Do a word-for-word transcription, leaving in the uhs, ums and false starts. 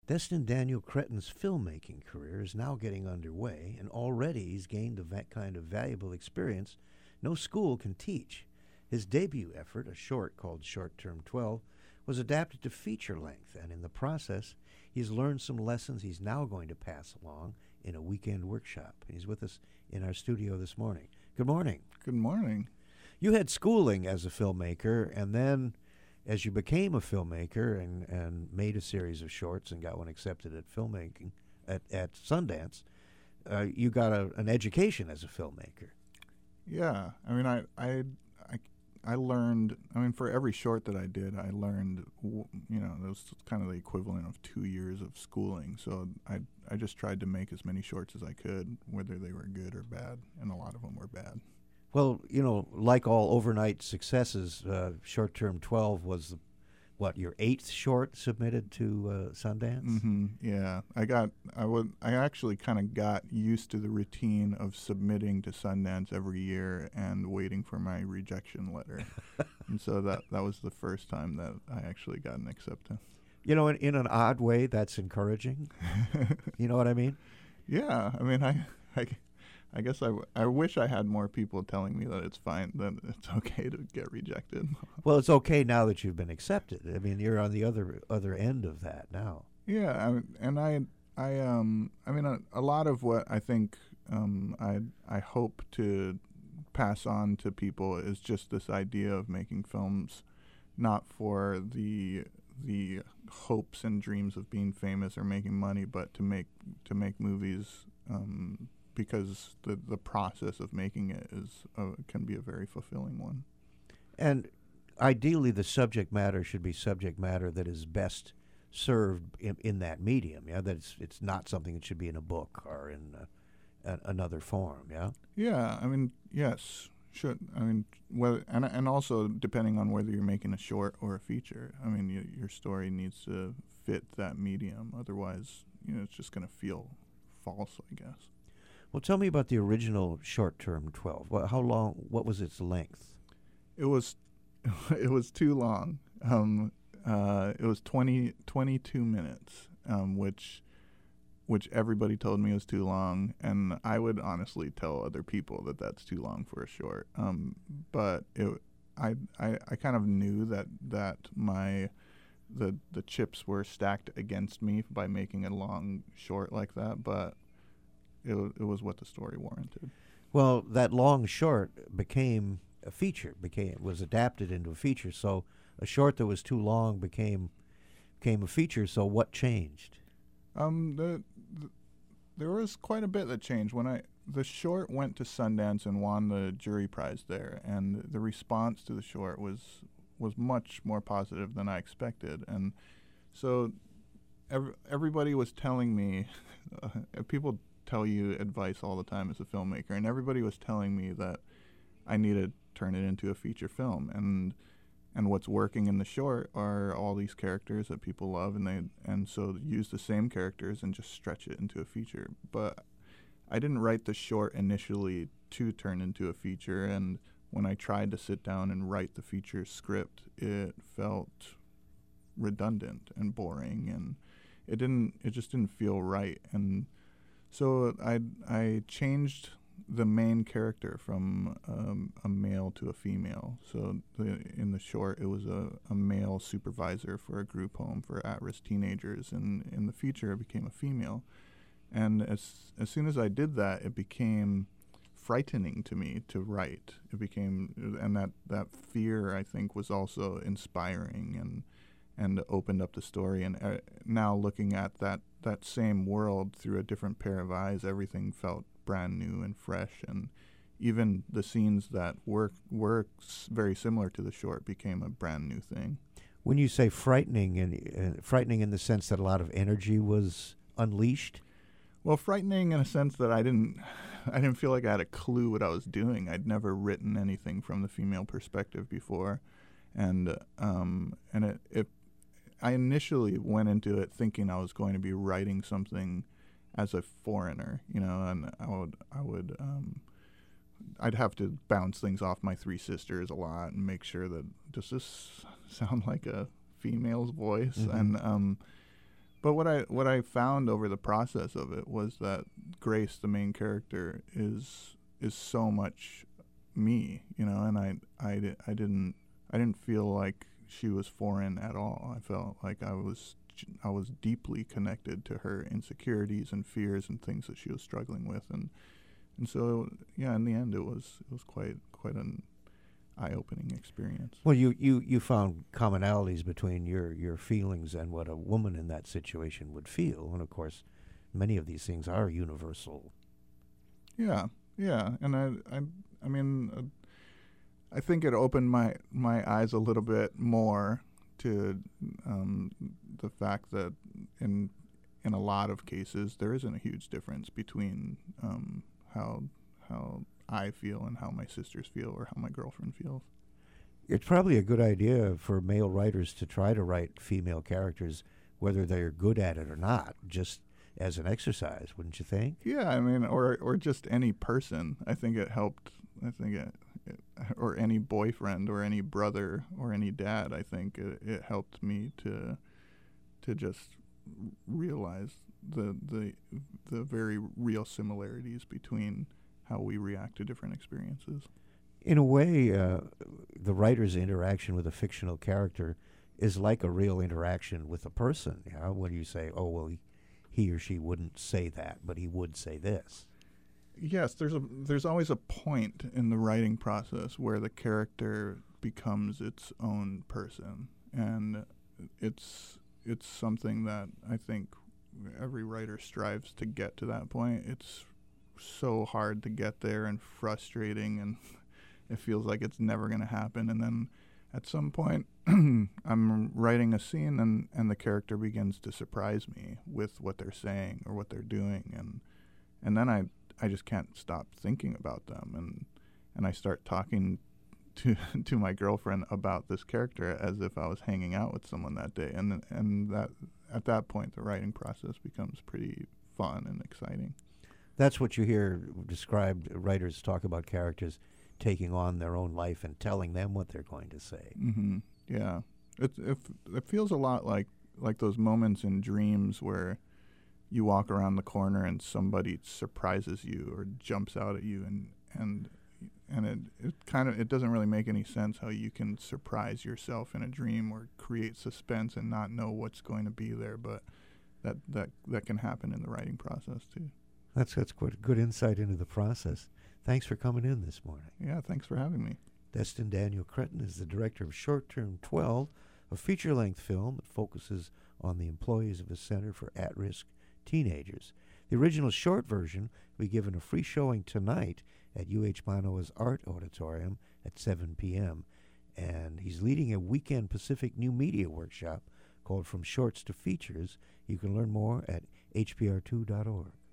Destin Daniel Cretton's filmmaking career is now getting underway, and already he's gained the va- kind of valuable experience no school can teach. His debut effort, a short called Short Term twelve, was adapted to feature length, and in the process, he's learned some lessons he's now going to pass along in a weekend workshop. He's with us in our studio this morning. Good morning. Good morning. You had schooling as a filmmaker, and then as you became a filmmaker and, and made a series of shorts and got one accepted at filmmaking at, at Sundance, uh, you got a, an education as a filmmaker. Yeah, I mean, I, I, I, I learned. I mean, for every short that I did, I learned. You know, it was kind of the equivalent of two years of schooling. So I, I just tried to make as many shorts as I could, whether they were good or bad, and a lot of them were bad. Well, you know, like all overnight successes, uh, Short Term twelve was, the, what, your eighth short submitted to uh, Sundance? Mm-hmm. Yeah, I got, I would, I actually kind of got used to the routine of submitting to Sundance every year and waiting for my rejection letter, and so that that was the first time that I actually got an acceptance. You know, in, in an odd way, that's encouraging. You know what I mean? Yeah, I mean, I, I. I guess I, w- I wish I had more people telling me that it's fine, that it's okay to get rejected. Well, it's okay now that you've been accepted. I mean, you're on the other other end of that now. Yeah, I, and I, I, um, I mean, a, a lot of what I think um, I, I hope to pass on to people is just this idea of making films, not for the the hopes and dreams of being famous or making money, but to make to make movies. Um, because the, the process of making it is uh, can be a very fulfilling one. And ideally, the subject matter should be subject matter that is best served in, in that medium, yeah? That it's, it's not something that should be in a book or in uh, a, another form, yeah? Yeah, I mean, yes, should. I mean, whether, and, and also depending on whether you're making a short or a feature. I mean, you, your story needs to fit that medium. Otherwise, you know, it's just going to feel false, I guess. Well, tell me about the original Short Term twelve. What, how long? What was its length? It was, it was too long. Um, uh, it was twenty, twenty-two minutes, um, which, which everybody told me was too long, and I would honestly tell other people that that's too long for a short. Um, but it, I, I, I kind of knew that that my, the the chips were stacked against me by making a long short like that, but. It, it was what the story warranted. Well, that long short became a feature. Became was adapted into a feature. So a short that was too long became became a feature. So what changed? Um, the, the there was quite a bit that changed when I the short went to Sundance and won the jury prize there, and the response to the short was was much more positive than I expected, and so every, everybody was telling me, uh, people. tell you advice all the time as a filmmaker, and everybody was telling me that I need to turn it into a feature film, and and what's working in the short are all these characters that people love, and they and so use the same characters and just stretch it into a feature. But I didn't write the short initially to turn into a feature, and when I tried to sit down and write the feature script, it felt redundant and boring, and it didn't it just didn't feel right. And So I I changed the main character from um, a male to a female. So the, in the short, it was a, a male supervisor for a group home for at-risk teenagers, and in the feature, it became a female. And as as soon as I did that, it became frightening to me to write. It became, and that, that fear, I think, was also inspiring and and opened up the story. And uh, now looking at that that same world through a different pair of eyes, everything felt brand new and fresh, and even the scenes that were were very similar to the short became a brand new thing. When you say frightening, and uh, frightening in the sense that a lot of energy was unleashed? Well, frightening in a sense that I didn't I didn't feel like I had a clue what I was doing. I'd never written anything from the female perspective before, and um, and it, it I initially went into it thinking I was going to be writing something as a foreigner, you know, and I would I would um, I'd have to bounce things off my three sisters a lot and make sure that does this sound like a female's voice, mm-hmm. and um, But what I what I found over the process of it was that Grace, the main character, is is so much me, you know, and I I, di- I didn't I didn't feel like she was foreign at all. I felt like I was I was deeply connected to her insecurities and fears and things that she was struggling with, and and so yeah, in the end, it was it was quite quite an eye-opening experience. Well, you, you, you found commonalities between your, your feelings and what a woman in that situation would feel, and of course, many of these things are universal. Yeah, yeah, and I I I mean, uh, I think it opened my my eyes a little bit more to um, the fact that in in a lot of cases there isn't a huge difference between um, how how I feel and how my sisters feel or how my girlfriend feels. It's probably a good idea for male writers to try to write female characters, whether they're good at it or not, just as an exercise, wouldn't you think? Yeah, I mean, or or just any person. I think it helped. I think it, it or any boyfriend or any brother or any dad. I think it, it helped me to to just realize the the the very real similarities between how we react to different experiences. In a way, uh, the writer's interaction with a fictional character is like a real interaction with a person. You know, when you say, "Oh, well, he, he or she wouldn't say that, but he would say this." Yes, there's a there's always a point in the writing process where the character becomes its own person, and it's it's something that I think every writer strives to get to that point. It's so hard to get there and frustrating, and it feels like it's never going to happen. And then at some point, I'm writing a scene, and, and the character begins to surprise me with what they're saying or what they're doing, and and then I I just can't stop thinking about them, and and I start talking to to my girlfriend about this character as if I was hanging out with someone that day, and and that at that point the writing process becomes pretty fun and exciting. That's what you hear described. Writers talk about characters taking on their own life and telling them what they're going to say. Mm-hmm. Yeah, it, it it feels a lot like like those moments in dreams where you walk around the corner and somebody surprises you or jumps out at you, and and and it, it kind of it doesn't really make any sense how you can surprise yourself in a dream or create suspense and not know what's going to be there, but that that that can happen in the writing process too. That's that's quite a good insight into the process. Thanks for coming in this morning. Yeah, thanks for having me. Destin Daniel Cretton is the director of Short Term twelve, a feature-length film that focuses on the employees of a center for at-risk teenagers. The original short version will be given a free showing tonight at U H Manoa's Art Auditorium at seven p.m. And he's leading a weekend Pacific New Media workshop called From Shorts to Features. You can learn more at h p r two dot org.